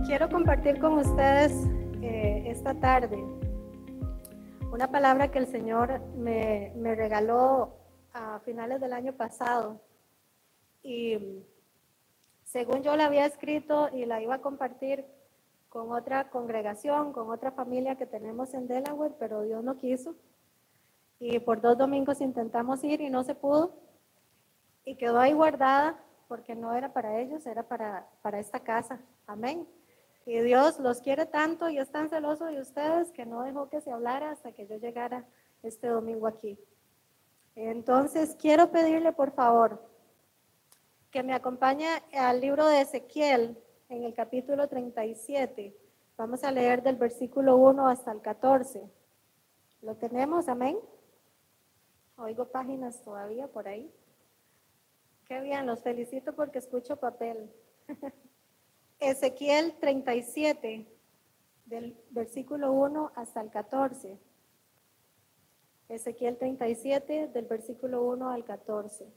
Quiero compartir con ustedes esta tarde una palabra que el Señor me regaló a finales del año pasado, y según yo la había escrito y la iba a compartir con otra congregación, con otra familia que tenemos en Delaware, pero Dios no quiso, y por 2 domingos intentamos ir y no se pudo, y quedó ahí guardada porque no era para ellos, era para esta casa. Amén. Y Dios los quiere tanto y es tan celoso de ustedes que no dejó que se hablara hasta que yo llegara este domingo aquí. Entonces quiero pedirle por favor que me acompañe al libro de Ezequiel en el capítulo 37. Vamos a leer del versículo 1 hasta el 14. ¿Lo tenemos? Amén. Oigo páginas todavía por ahí. Qué bien, los felicito porque escucho papel. Ezequiel 37, del versículo 1 hasta el 14. Ezequiel 37, del versículo 1 al 14.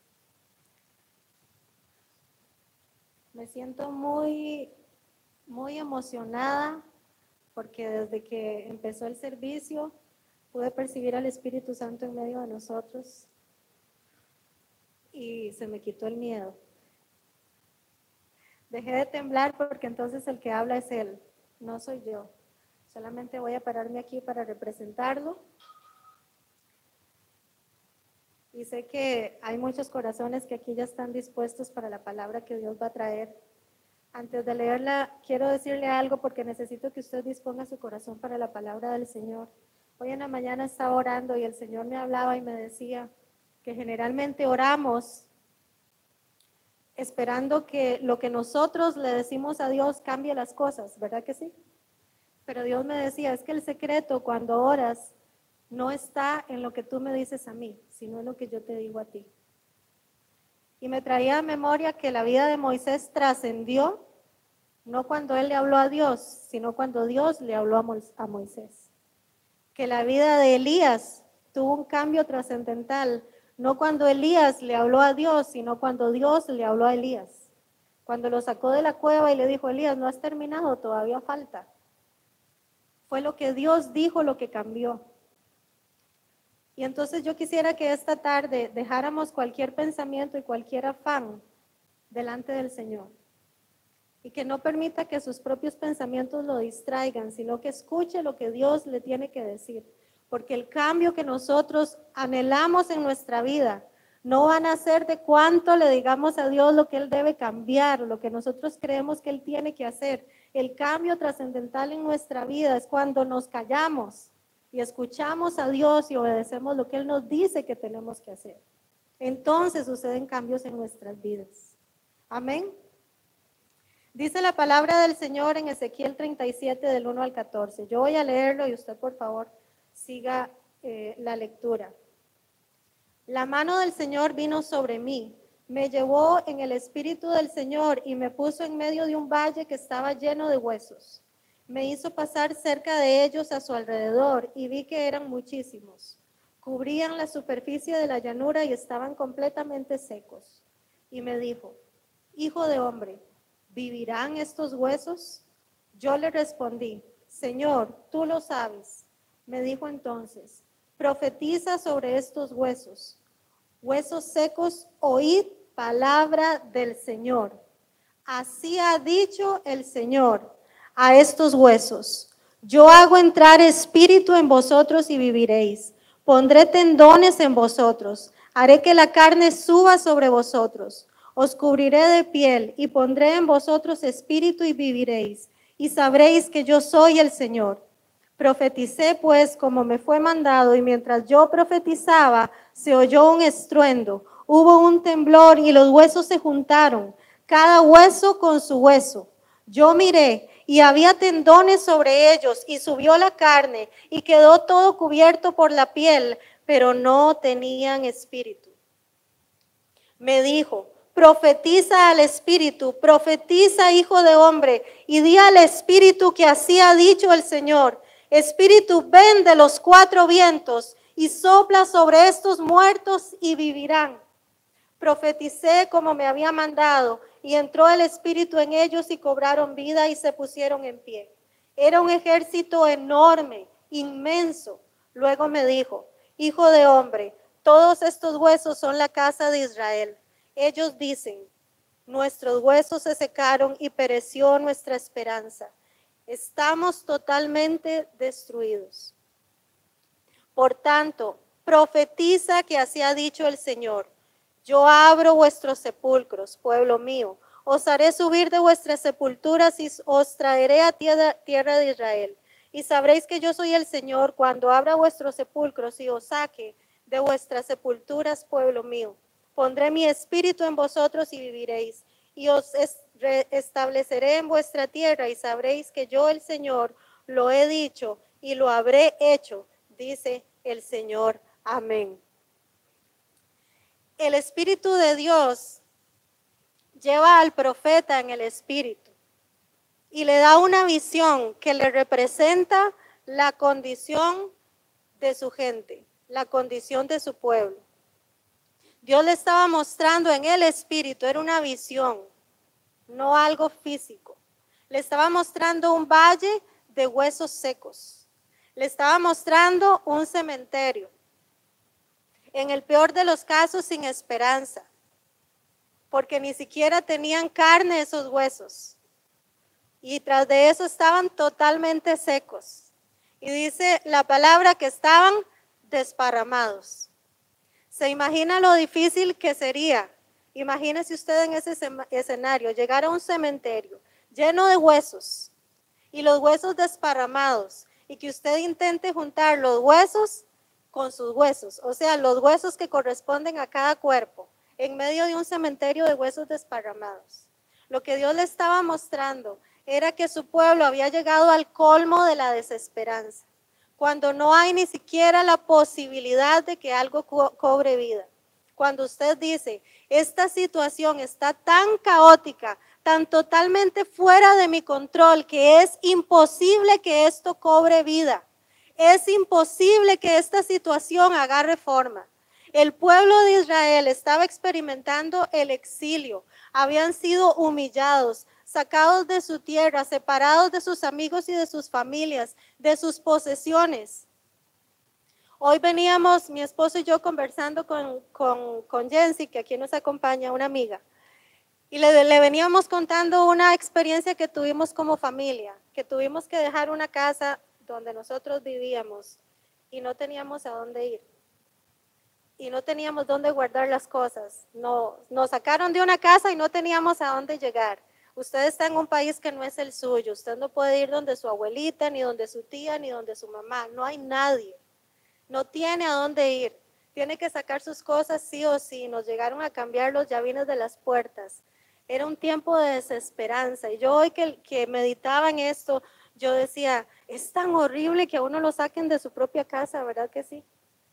Me siento muy emocionada porque desde que empezó el servicio pude percibir al Espíritu Santo en medio de nosotros y se me quitó el miedo. Dejé de temblar porque entonces el que habla es Él, no soy yo. Solamente voy a pararme aquí para representarlo. Y sé que hay muchos corazones que aquí ya están dispuestos para la palabra que Dios va a traer. Antes de leerla, quiero decirle algo porque necesito que usted disponga su corazón para la palabra del Señor. Hoy en la mañana estaba orando y el Señor me hablaba y me decía que generalmente oramos esperando que lo que nosotros le decimos a Dios cambie las cosas, ¿verdad que sí? Pero Dios me decía, es que el secreto cuando oras no está en lo que tú me dices a mí, sino en lo que yo te digo a ti. Y me traía a memoria que la vida de Moisés trascendió, no cuando él le habló a Dios, sino cuando Dios le habló a Moisés. Que la vida de Elías tuvo un cambio trascendental, no cuando Elías le habló a Dios, sino cuando Dios le habló a Elías. Cuando lo sacó de la cueva y le dijo, Elías, no has terminado, todavía falta. Fue lo que Dios dijo lo que cambió. Y entonces yo quisiera que esta tarde dejáramos cualquier pensamiento y cualquier afán delante del Señor. Y que no permita que sus propios pensamientos lo distraigan, sino que escuche lo que Dios le tiene que decir. Porque el cambio que nosotros anhelamos en nuestra vida no van a ser de cuánto le digamos a Dios lo que Él debe cambiar, lo que nosotros creemos que Él tiene que hacer. El cambio trascendental en nuestra vida es cuando nos callamos y escuchamos a Dios y obedecemos lo que Él nos dice que tenemos que hacer. Entonces suceden cambios en nuestras vidas. Amén. Dice la palabra del Señor en Ezequiel 37 del 1 al 14. Yo voy a leerlo y usted por favor siga la lectura. La mano del Señor vino sobre mí, me llevó en el espíritu del Señor y me puso en medio de un valle que estaba lleno de huesos. Me hizo pasar cerca de ellos a su alrededor y vi que eran muchísimos. Cubrían la superficie de la llanura y estaban completamente secos. Y me dijo, hijo de hombre, ¿vivirán estos huesos? Yo le respondí, Señor, tú lo sabes. Me dijo entonces, profetiza sobre estos huesos. Huesos secos, oíd palabra del Señor. Así ha dicho el Señor a estos huesos. Yo hago entrar espíritu en vosotros y viviréis. Pondré tendones en vosotros. Haré que la carne suba sobre vosotros. Os cubriré de piel y pondré en vosotros espíritu y viviréis. Y sabréis que yo soy el Señor. Profeticé pues como me fue mandado y mientras yo profetizaba se oyó un estruendo, hubo un temblor y los huesos se juntaron, cada hueso con su hueso. Yo miré y había tendones sobre ellos y subió la carne y quedó todo cubierto por la piel, pero no tenían espíritu. Me dijo, profetiza al espíritu, profetiza hijo de hombre y di al espíritu que así ha dicho el Señor. Espíritu, ven de los 4 vientos y sopla sobre estos muertos y vivirán. Profeticé como me había mandado y entró el Espíritu en ellos y cobraron vida y se pusieron en pie. Era un ejército enorme, inmenso. Luego me dijo, hijo de hombre, todos estos huesos son la casa de Israel. Ellos dicen, nuestros huesos se secaron y pereció nuestra esperanza. Estamos totalmente destruidos. Por tanto, profetiza que así ha dicho el Señor. Yo abro vuestros sepulcros, pueblo mío. Os haré subir de vuestras sepulturas y os traeré a tierra de Israel. Y sabréis que yo soy el Señor cuando abra vuestros sepulcros y os saque de vuestras sepulturas, pueblo mío. Pondré mi espíritu en vosotros y viviréis. Y os estableceré en vuestra tierra y sabréis que yo, el Señor, lo he dicho y lo habré hecho, dice el Señor. Amén. El Espíritu de Dios lleva al profeta en el Espíritu y le da una visión que le representa la condición de su gente, la condición de su pueblo. Dios le estaba mostrando en el Espíritu, era una visión, no algo físico. Le estaba mostrando un valle de huesos secos. Le estaba mostrando un cementerio. En el peor de los casos, sin esperanza, porque ni siquiera tenían carne esos huesos. Y tras de eso estaban totalmente secos. Y dice la palabra que estaban desparramados. ¿Se imagina lo difícil que sería? Imagínese usted en ese escenario, llegar a un cementerio lleno de huesos y los huesos desparramados y que usted intente juntar los huesos con sus huesos, o sea, los huesos que corresponden a cada cuerpo, en medio de un cementerio de huesos desparramados. Lo que Dios le estaba mostrando era que su pueblo había llegado al colmo de la desesperanza, cuando no hay ni siquiera la posibilidad de que algo cobre vida. Cuando usted dice, esta situación está tan caótica, tan totalmente fuera de mi control, que es imposible que esto cobre vida. Es imposible que esta situación agarre forma. El pueblo de Israel estaba experimentando el exilio, habían sido humillados, sacados de su tierra, separados de sus amigos y de sus familias, de sus posesiones. Hoy veníamos, mi esposo y yo, conversando con Jensi, que aquí nos acompaña, una amiga, y le veníamos contando una experiencia que tuvimos como familia, que tuvimos que dejar una casa donde nosotros vivíamos y no teníamos a dónde ir. Y no teníamos dónde guardar las cosas. Nos sacaron de una casa y no teníamos a dónde llegar. Usted está en un país que no es el suyo. Usted no puede ir donde su abuelita, ni donde su tía, ni donde su mamá. No hay nadie. No tiene a dónde ir. Tiene que sacar sus cosas sí o sí. Nos llegaron a cambiar los llavines de las puertas. Era un tiempo de desesperanza. Y yo hoy que meditaba en esto, yo decía, es tan horrible que a uno lo saquen de su propia casa, ¿verdad que sí?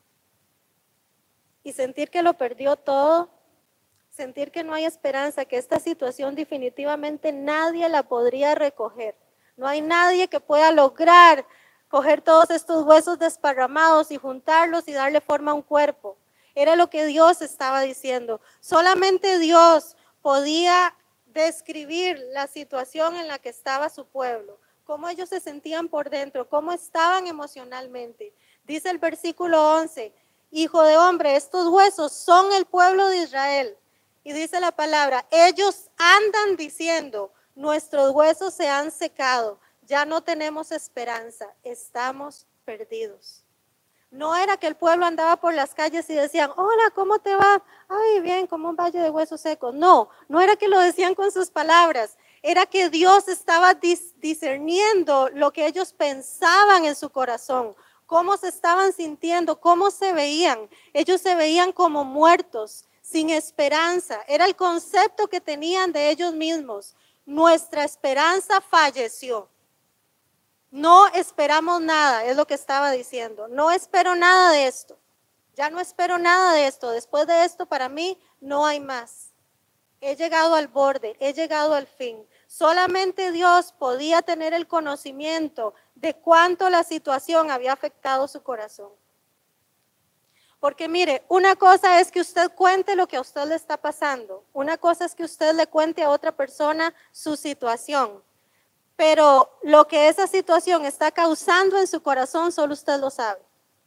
Y sentir que lo perdió todo, sentir que no hay esperanza, que esta situación definitivamente nadie la podría recoger. No hay nadie que pueda lograr coger todos estos huesos desparramados y juntarlos y darle forma a un cuerpo. Era lo que Dios estaba diciendo. Solamente Dios podía describir la situación en la que estaba su pueblo, cómo ellos se sentían por dentro, cómo estaban emocionalmente. Dice el versículo 11, hijo de hombre, estos huesos son el pueblo de Israel. Y dice la palabra, ellos andan diciendo, nuestros huesos se han secado, ya no tenemos esperanza, estamos perdidos. No era que el pueblo andaba por las calles y decían, hola, ¿cómo te va? Ay, bien, como un valle de huesos secos. No era que lo decían con sus palabras, era que Dios estaba discerniendo lo que ellos pensaban en su corazón, cómo se estaban sintiendo, cómo se veían. Ellos se veían como muertos, sin esperanza. Era el concepto que tenían de ellos mismos. Nuestra esperanza falleció. No esperamos nada, es lo que estaba diciendo. No espero nada de esto. Ya no espero nada de esto. Después de esto, para mí, no hay más. He llegado al borde, he llegado al fin. Solamente Dios podía tener el conocimiento de cuánto la situación había afectado su corazón. Porque mire, una cosa es que usted cuente lo que a usted le está pasando. Una cosa es que usted le cuente a otra persona su situación. Pero lo que esa situación está causando en su corazón, solo usted lo sabe.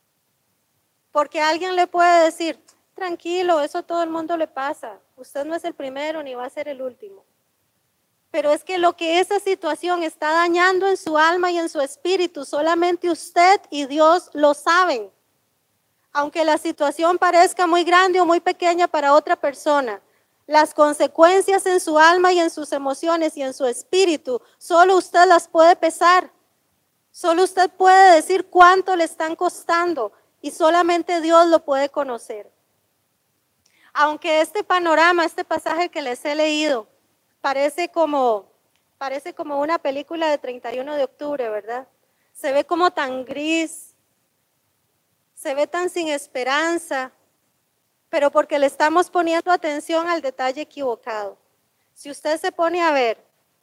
Porque alguien le puede decir, tranquilo, eso a todo el mundo le pasa. Usted no es el primero ni va a ser el último. Pero es que lo que esa situación está dañando en su alma y en su espíritu, solamente usted y Dios lo saben. Aunque la situación parezca muy grande o muy pequeña para otra persona, las consecuencias en su alma y en sus emociones y en su espíritu, solo usted las puede pesar. Solo usted puede decir cuánto le están costando y solamente Dios lo puede conocer. Aunque este panorama, este pasaje que les he leído, parece como una película de 31 de octubre, ¿verdad? Se ve como tan gris, se ve tan sin esperanza, pero porque le estamos poniendo atención al detalle equivocado. Si usted se pone a ver,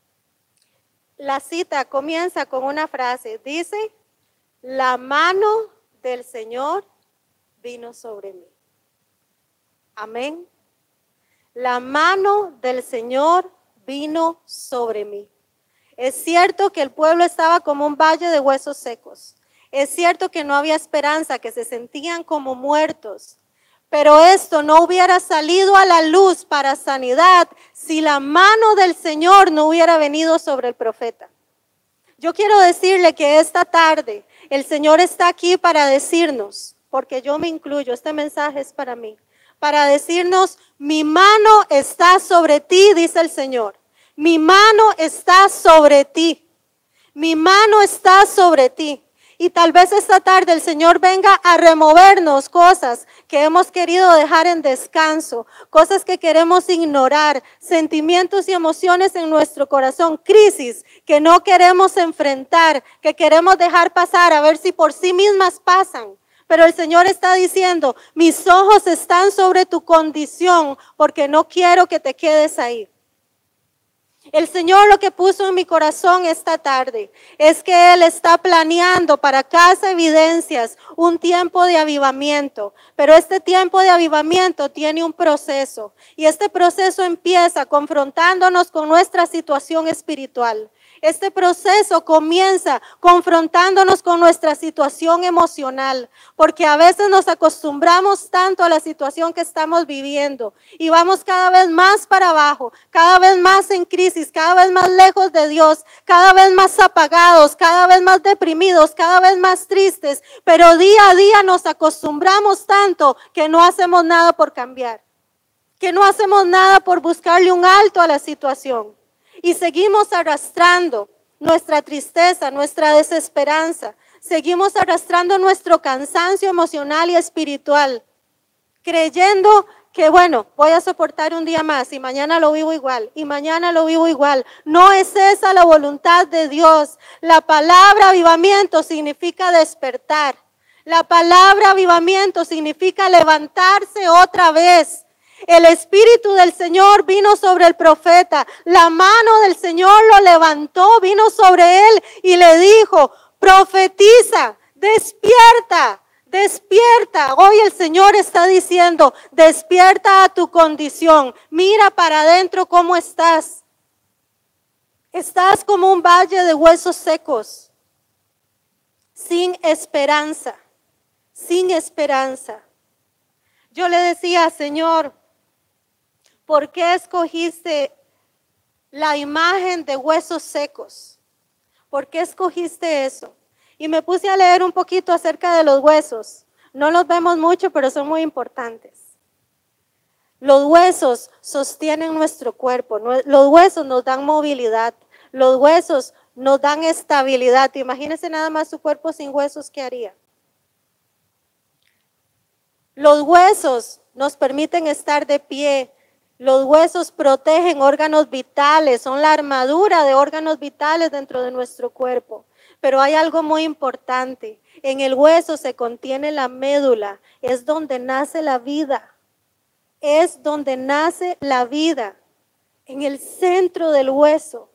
la cita comienza con una frase, dice, la mano del Señor vino sobre mí. Amén. La mano del Señor vino sobre mí. Es cierto que el pueblo estaba como un valle de huesos secos. Es cierto que no había esperanza, que se sentían como muertos. Pero esto no hubiera salido a la luz para sanidad si la mano del Señor no hubiera venido sobre el profeta. Yo quiero decirle que esta tarde el Señor está aquí para decirnos, porque yo me incluyo, este mensaje es para mí, para decirnos, mi mano está sobre ti, dice el Señor. Mi mano está sobre ti. Mi mano está sobre ti. Y tal vez esta tarde el Señor venga a removernos cosas que hemos querido dejar en descanso, cosas que queremos ignorar, sentimientos y emociones en nuestro corazón, crisis que no queremos enfrentar, que queremos dejar pasar a ver si por sí mismas pasan. Pero el Señor está diciendo, mis ojos están sobre tu condición porque no quiero que te quedes ahí. El Señor lo que puso en mi corazón esta tarde es que Él está planeando para Casa Evidencias un tiempo de avivamiento, pero este tiempo de avivamiento tiene un proceso y este proceso empieza confrontándonos con nuestra situación espiritual. Este proceso comienza confrontándonos con nuestra situación emocional, porque a veces nos acostumbramos tanto a la situación que estamos viviendo y vamos cada vez más para abajo, cada vez más en crisis, cada vez más lejos de Dios, cada vez más apagados, cada vez más deprimidos, cada vez más tristes, pero día a día nos acostumbramos tanto que no hacemos nada por cambiar, que no hacemos nada por buscarle un alto a la situación. Y seguimos arrastrando nuestra tristeza, nuestra desesperanza. Seguimos arrastrando nuestro cansancio emocional y espiritual, creyendo que bueno, voy a soportar un día más y mañana lo vivo igual, y mañana lo vivo igual. No es esa la voluntad de Dios. La palabra avivamiento significa despertar. La palabra avivamiento significa levantarse otra vez. El Espíritu del Señor vino sobre el profeta, la mano del Señor lo levantó, vino sobre él y le dijo, profetiza, despierta, despierta. Hoy el Señor está diciendo, despierta a tu condición, mira para adentro cómo estás. Estás como un valle de huesos secos, sin esperanza, sin esperanza. Yo le decía, Señor, ¿por qué escogiste la imagen de huesos secos? ¿Por qué escogiste eso? Y me puse a leer un poquito acerca de los huesos. No los vemos mucho, pero son muy importantes. Los huesos sostienen nuestro cuerpo. Los huesos nos dan movilidad. Los huesos nos dan estabilidad. Imagínense nada más su cuerpo sin huesos, ¿qué haría? Los huesos nos permiten estar de pie. Los huesos protegen órganos vitales, son la armadura de órganos vitales dentro de nuestro cuerpo. Pero hay algo muy importante. En el hueso se contiene la médula, es donde nace la vida. Es donde nace la vida, en el centro del hueso.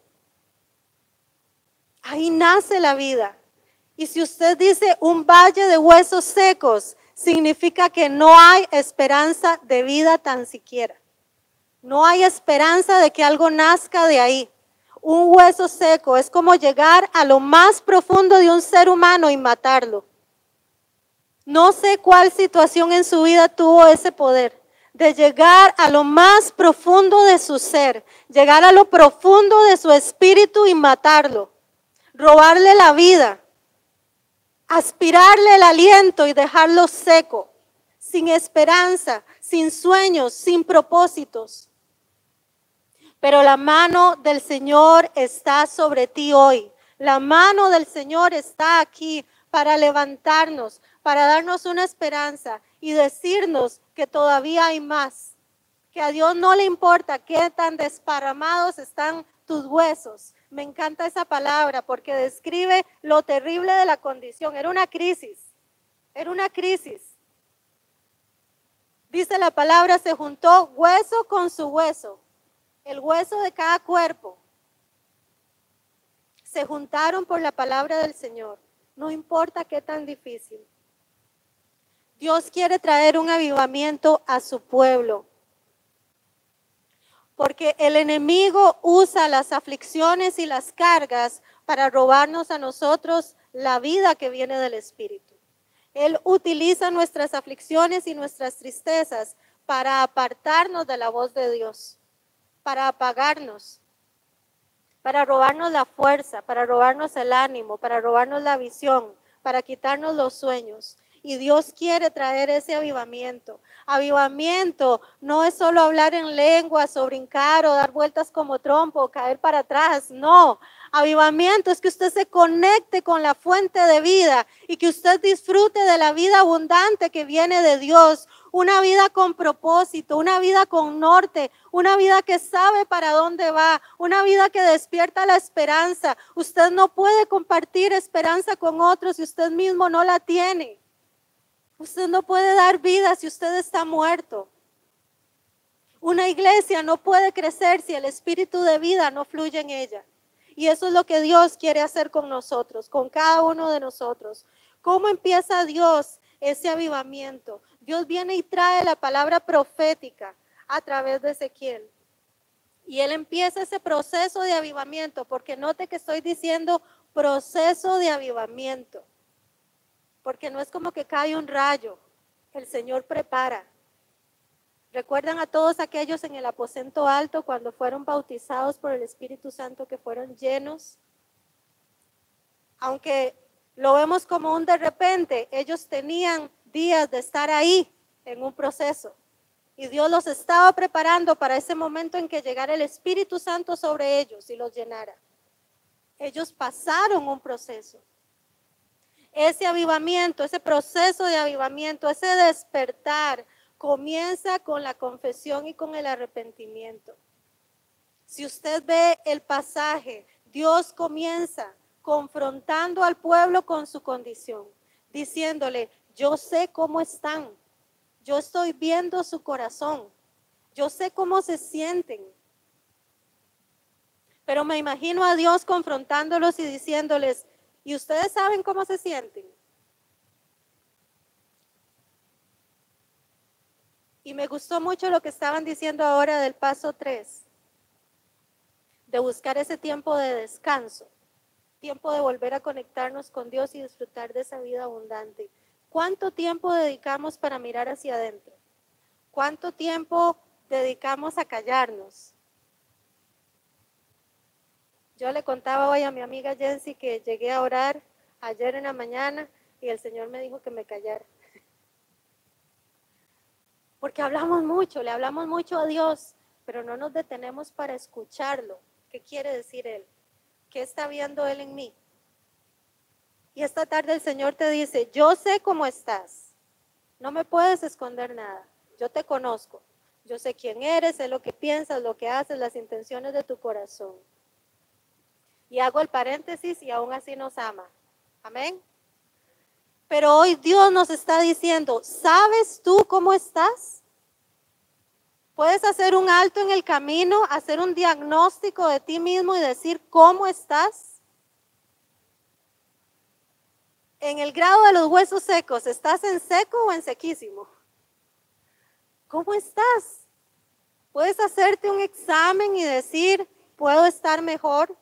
Ahí nace la vida. Y si usted dice un valle de huesos secos, significa que no hay esperanza de vida tan siquiera. No hay esperanza de que algo nazca de ahí. Un hueso seco es como llegar a lo más profundo de un ser humano y matarlo. No sé cuál situación en su vida tuvo ese poder de llegar a lo más profundo de su ser, llegar a lo profundo de su espíritu y matarlo, robarle la vida, aspirarle el aliento y dejarlo seco, sin esperanza, sin sueños, sin propósitos. Pero la mano del Señor está sobre ti hoy. La mano del Señor está aquí para levantarnos, para darnos una esperanza y decirnos que todavía hay más. Que a Dios no le importa qué tan desparramados están tus huesos. Me encanta esa palabra porque describe lo terrible de la condición. Era una crisis. Era una crisis. Dice la palabra, se juntó hueso con su hueso. El hueso de cada cuerpo se juntaron por la palabra del Señor. No importa qué tan difícil. Dios quiere traer un avivamiento a su pueblo. Porque el enemigo usa las aflicciones y las cargas para robarnos a nosotros la vida que viene del Espíritu. Él utiliza nuestras aflicciones y nuestras tristezas para apartarnos de la voz de Dios. Para apagarnos, para robarnos la fuerza, para robarnos el ánimo, para robarnos la visión, para quitarnos los sueños. Y Dios quiere traer ese avivamiento. Avivamiento no es solo hablar en lenguas o brincar o dar vueltas como trompo o caer para atrás. No, avivamiento es que usted se conecte con la fuente de vida y que usted disfrute de la vida abundante que viene de Dios. Una vida con propósito, una vida con norte, una vida que sabe para dónde va, una vida que despierta la esperanza. Usted no puede compartir esperanza con otros si usted mismo no la tiene. Usted no puede dar vida si usted está muerto. Una iglesia no puede crecer si el espíritu de vida no fluye en ella. Y eso es lo que Dios quiere hacer con nosotros, con cada uno de nosotros. ¿Cómo empieza Dios ese avivamiento? Dios viene y trae la palabra profética a través de Ezequiel. Y Él empieza ese proceso de avivamiento, porque note que estoy diciendo proceso de avivamiento. Porque no es como que cae un rayo, el Señor prepara. ¿Recuerdan a todos aquellos en el aposento alto cuando fueron bautizados por el Espíritu Santo que fueron llenos? Aunque lo vemos como un de repente, ellos tenían días de estar ahí en un proceso. Y Dios los estaba preparando para ese momento en que llegara el Espíritu Santo sobre ellos y los llenara. Ellos pasaron un proceso. Ese avivamiento, ese proceso de avivamiento, ese despertar, comienza con la confesión y con el arrepentimiento. Si usted ve el pasaje, Dios comienza confrontando al pueblo con su condición, diciéndole, yo sé cómo están, yo estoy viendo su corazón, yo sé cómo se sienten. Pero me imagino a Dios confrontándolos y diciéndoles, ¿y ustedes saben cómo se sienten? Y me gustó mucho lo que estaban diciendo ahora del paso 3, de buscar ese tiempo de descanso, tiempo de volver a conectarnos con Dios y disfrutar de esa vida abundante. ¿Cuánto tiempo dedicamos para mirar hacia adentro? ¿Cuánto tiempo dedicamos a callarnos? Yo le contaba hoy a mi amiga Jensi que llegué a orar ayer en la mañana y el Señor me dijo que me callara. Porque hablamos mucho, le hablamos mucho a Dios, pero no nos detenemos para escucharlo. ¿Qué quiere decir Él? ¿Qué está viendo Él en mí? Y esta tarde el Señor te dice, yo sé cómo estás. No me puedes esconder nada. Yo te conozco. Yo sé quién eres, sé lo que piensas, lo que haces, las intenciones de tu corazón. Y hago el paréntesis y aún así nos ama. Amén. Pero hoy Dios nos está diciendo, ¿sabes tú cómo estás? Puedes hacer un alto en el camino, hacer un diagnóstico de ti mismo y decir cómo estás. En el grado de los huesos secos, ¿estás en seco o en sequísimo? ¿Cómo estás? ¿Puedes hacerte un examen y decir, ¿puedo estar mejor?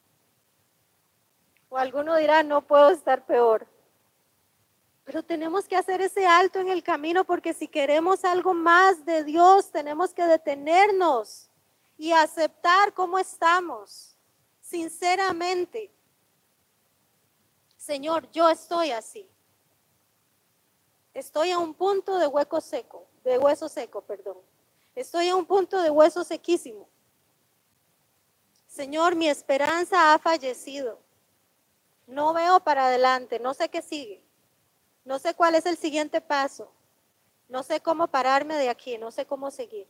O alguno dirá, no puedo estar peor. Pero tenemos que hacer ese alto en el camino porque si queremos algo más de Dios, tenemos que detenernos y aceptar cómo estamos, sinceramente. Señor, yo estoy así. Estoy a un punto de hueso seco. Estoy a un punto de hueso sequísimo. Señor, mi esperanza ha fallecido. No veo para adelante, no sé qué sigue. No sé cuál es el siguiente paso. No sé cómo pararme de aquí, no sé cómo seguir.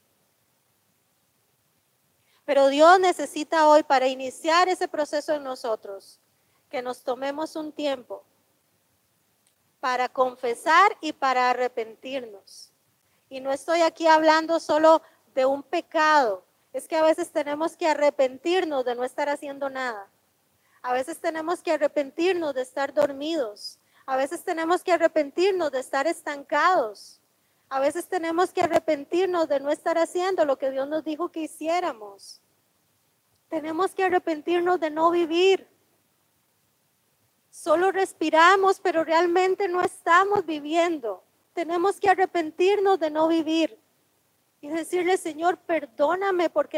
Pero Dios necesita hoy, para iniciar ese proceso en nosotros, que nos tomemos un tiempo para confesar y para arrepentirnos. Y no estoy aquí hablando solo de un pecado. Es que a veces tenemos que arrepentirnos de no estar haciendo nada. A veces tenemos que arrepentirnos de estar dormidos. A veces tenemos que arrepentirnos de estar estancados. A veces tenemos que arrepentirnos de no estar haciendo lo que Dios nos dijo que hiciéramos. Tenemos que arrepentirnos de no vivir. Solo respiramos, pero realmente no estamos viviendo. Tenemos que arrepentirnos de no vivir y decirle, Señor, perdóname porque